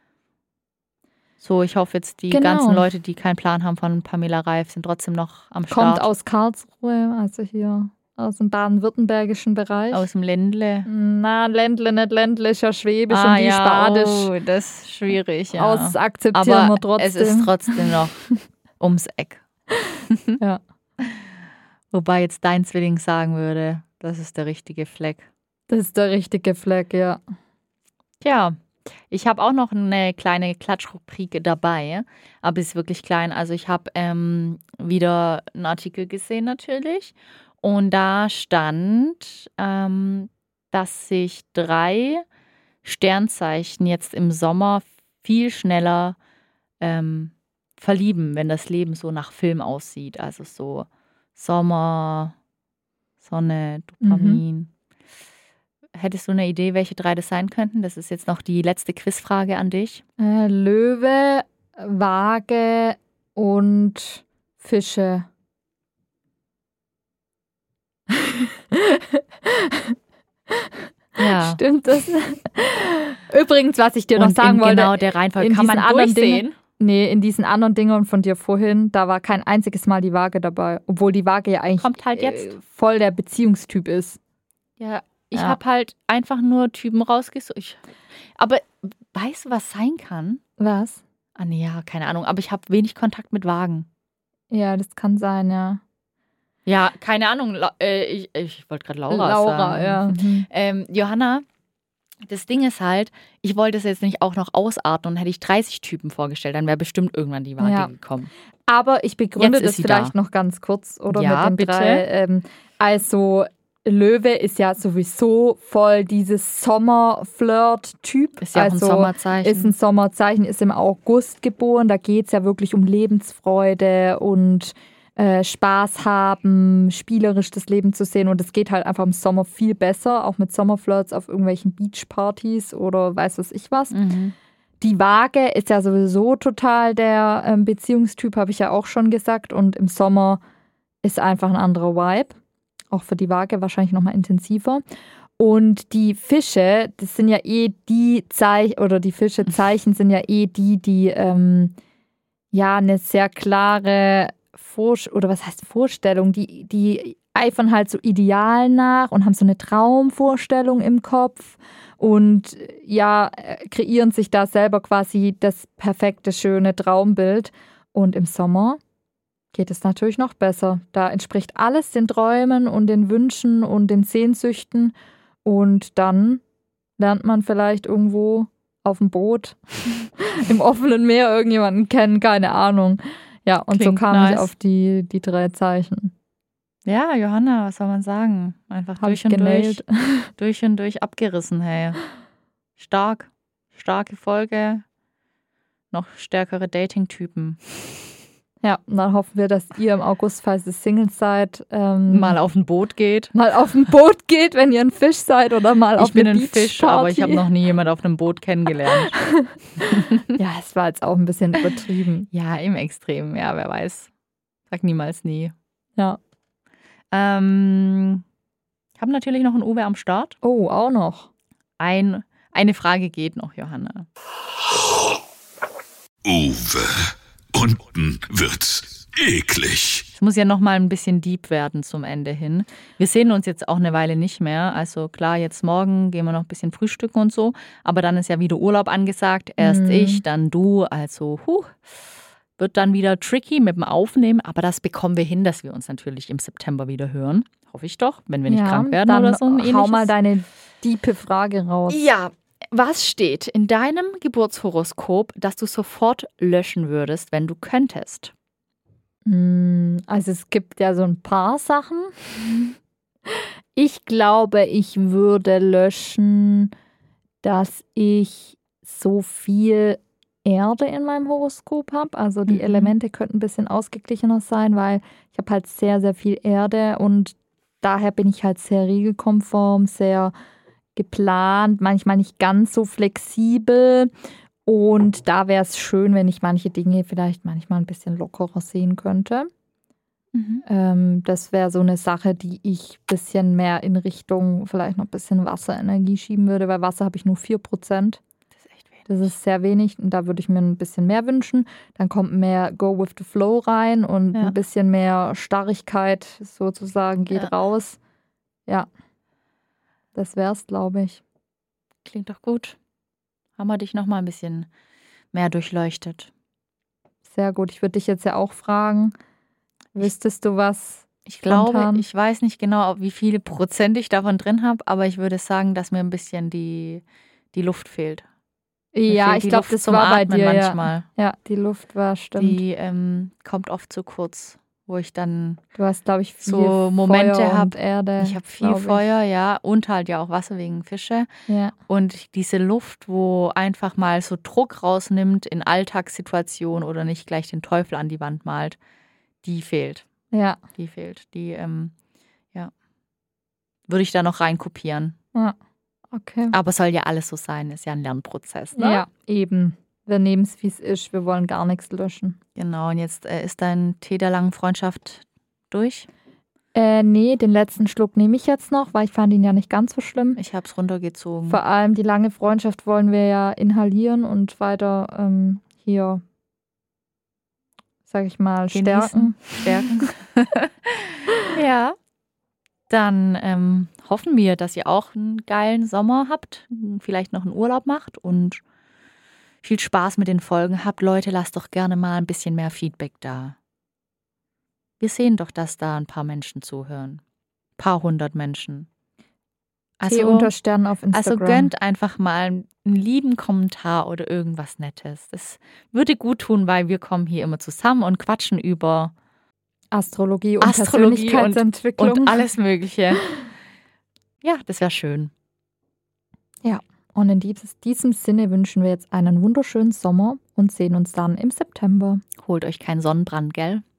So, ich hoffe jetzt, die Genau. ganzen Leute, die keinen Plan haben von Pamela Reif, sind trotzdem noch am Kommt Start. aus Karlsruhe, also hier aus dem baden-württembergischen Bereich. Aus dem Ländle. Na, Ländle, nicht Ländle, ist ja Schwäbisch Ah, und die ja, Spadisch. oh, das ist schwierig, ja. Aus akzeptieren Aber wir trotzdem. es ist trotzdem noch ums Eck. Ja. Wobei jetzt dein Zwilling sagen würde, das ist der richtige Fleck. Das ist der richtige Fleck, ja. Tja, ich habe auch noch eine kleine Klatschrubrik dabei, aber ist wirklich klein. Also ich habe ähm, wieder einen Artikel gesehen natürlich und da stand, ähm, dass sich drei Sternzeichen jetzt im Sommer viel schneller ähm, verlieben, wenn das Leben so nach Film aussieht. Also so Sommer, Sonne, Dopamin. Hättest du eine Idee, welche drei das sein könnten? Das ist jetzt noch die letzte Quizfrage an dich. Äh, Löwe, Waage und Fische. Ja. Stimmt das? Übrigens, was ich dir noch Und sagen in wollte, genau der Reihenfolge in kann man diesen anderen durchsehen. nee, in diesen anderen Dingern von dir vorhin, da war kein einziges Mal die Waage dabei. Obwohl die Waage ja eigentlich Kommt halt jetzt. äh, voll der Beziehungstyp ist. Ja, ich Ja. habe halt einfach nur Typen rausgesucht. Ich- Aber weißt du, was sein kann? Was? Ah, nee, ja, keine Ahnung. Aber ich habe wenig Kontakt mit Wagen. Ja, das kann sein, ja. Ja, keine Ahnung. La- äh, ich ich wollte gerade Laura, Laura, sagen. ja. Mhm. Ähm, Johanna, Das Ding ist halt, ich wollte es jetzt nicht auch noch ausarten und hätte ich dreißig Typen vorgestellt, dann wäre bestimmt irgendwann die Waage Ja. gekommen. Aber ich begründe Jetzt ist das sie vielleicht da. noch ganz kurz, oder Ja, mit den bitte. drei. Ähm, also Löwe ist ja sowieso voll dieses Sommerflirt-Typ. Ist ja auch ein also Sommerzeichen. Ist ein Sommerzeichen, ist im August geboren. Da geht es ja wirklich um Lebensfreude und äh, Spaß haben, spielerisch das Leben zu sehen. Und es geht halt einfach im Sommer viel besser, auch mit Sommerflirts auf irgendwelchen Beachpartys oder weiß was ich was. Mhm. Die Waage ist ja sowieso total der ähm, Beziehungstyp, habe ich ja auch schon gesagt. Und im Sommer ist einfach ein anderer Vibe. Auch für die Waage wahrscheinlich nochmal intensiver. Und die Fische, das sind ja eh die Zeichen, oder die Fische-Zeichen sind ja eh die, die ähm, ja eine sehr klare Vorsch- oder was heißt Vorstellung, die, die eifern halt so Idealen nach und haben so eine Traumvorstellung im Kopf und ja, kreieren sich da selber quasi das perfekte, schöne Traumbild. Und im Sommer geht es natürlich noch besser. Da entspricht alles den Träumen und den Wünschen und den Sehnsüchten. Und dann lernt man vielleicht irgendwo auf dem Boot im offenen Meer irgendjemanden kennen, keine Ahnung. Ja, und Klingt so kam nice. ich auf die, die drei Zeichen. Ja, Johanna, was soll man sagen? Einfach Hab durch ich und durch, genailt. durch und durch abgerissen, hey. Stark. Starke Folge. Noch stärkere Dating-Typen. Ja, und dann hoffen wir, dass ihr im August, falls ihr Singles seid, ähm, Mal auf ein Boot geht. mal auf ein Boot geht, wenn ihr ein Fisch seid oder mal auf Ich bin eine ein Fisch, aber ich habe noch nie jemand auf einem Boot kennengelernt. Ja, es war jetzt auch ein bisschen übertrieben. Ja, im Extrem. Ja, wer weiß. Sag niemals nie. Ja. Ähm, haben natürlich noch einen Uwe am Start. Oh, auch noch. Ein, eine Frage geht noch, Johanna. Uwe, unten wird's eklig. Es muss ja noch mal ein bisschen deep werden zum Ende hin. Wir sehen uns jetzt auch eine Weile nicht mehr. Also klar, jetzt morgen gehen wir noch ein bisschen frühstücken und so. Aber dann ist ja wieder Urlaub angesagt. Erst Mhm. ich, dann du. Also huh, wird dann wieder tricky mit dem Aufnehmen. Aber das bekommen wir hin, dass wir uns natürlich im September wieder hören. Hoffe ich doch, wenn wir nicht Ja, krank werden dann oder so. Ein hau ähnliches. mal deine diepe Frage raus. Ja, was steht in deinem Geburtshoroskop, das du sofort löschen würdest, wenn du könntest? Mm, Also es gibt ja so ein paar Sachen. Ich glaube, ich würde löschen, dass ich so viel Erde in meinem Horoskop habe. Also die Mhm. Elemente könnten ein bisschen ausgeglichener sein, weil ich habe halt sehr, sehr viel Erde und daher bin ich halt sehr regelkonform, sehr geplant, manchmal nicht ganz so flexibel. Und da wäre es schön, wenn ich manche Dinge vielleicht manchmal ein bisschen lockerer sehen könnte. Mhm. Ähm, das wäre so eine Sache, die ich ein bisschen mehr in Richtung vielleicht noch ein bisschen Wasserenergie schieben würde, weil Wasser habe ich nur vier Prozent. Das ist echt wenig. Das ist sehr wenig und da würde ich mir ein bisschen mehr wünschen. Dann kommt mehr Go with the Flow rein und Ja. ein bisschen mehr Starrigkeit sozusagen geht Ja. raus. Ja, das wäre es, glaube ich. Klingt doch gut. Haben wir dich noch mal ein bisschen mehr durchleuchtet. Sehr gut. Ich würde dich jetzt ja auch fragen, wüsstest du was? Ich glaube, Spontan. ich weiß nicht genau, ob- wie viele Prozent ich davon drin habe, aber ich würde sagen, dass mir ein bisschen die, die Luft fehlt. Mir Ja, fehlt ich die glaube, Luft das zum war bei Atmen dir ja. manchmal. Ja, die Luft war stimmt. Die ähm, kommt oft zu kurz, wo ich dann, Du hast, glaube ich, viel so Momente Feuer hab- und Erde. ich habe viel glaub ich. Feuer, ja, und halt ja auch Wasser wegen Fische. Ja, Und diese Luft, wo einfach mal so Druck rausnimmt in Alltagssituationen oder nicht gleich den Teufel an die Wand malt, die fehlt. ja, Die fehlt. Die, ähm, ja, würde ich da noch reinkopieren. okay. Aber soll ja alles so sein, ist ja ein Lernprozess, ne? Ja, eben. Wir nehmen es, wie es ist. Wir wollen gar nichts löschen. Genau, und jetzt äh, ist dein Tee der langen Freundschaft durch. Äh, nee, den letzten Schluck nehme ich jetzt noch, weil ich fand ihn ja nicht ganz so schlimm. Ich habe es runtergezogen. Vor allem die lange Freundschaft wollen wir ja inhalieren und weiter ähm, hier, sag ich mal, Genießen. stärken. Stärken. Ja. Dann ähm, hoffen wir, dass ihr auch einen geilen Sommer habt, vielleicht noch einen Urlaub macht und viel Spaß mit den Folgen habt. Leute, lasst doch gerne mal ein bisschen mehr Feedback da. Wir sehen doch, dass da ein paar Menschen zuhören. Ein paar hundert Menschen. Tee Also, unter Stern auf also Instagram. gönnt einfach mal einen lieben Kommentar oder irgendwas Nettes. Das würde gut tun, weil wir kommen hier immer zusammen und quatschen über Astrologie und Astrologie und, Persönlichkeitsentwicklung. und alles Mögliche. Ja, das wäre schön. Ja, und in dieses, diesem Sinne wünschen wir jetzt einen wunderschönen Sommer und sehen uns dann im September. Holt euch keinen Sonnenbrand, gell?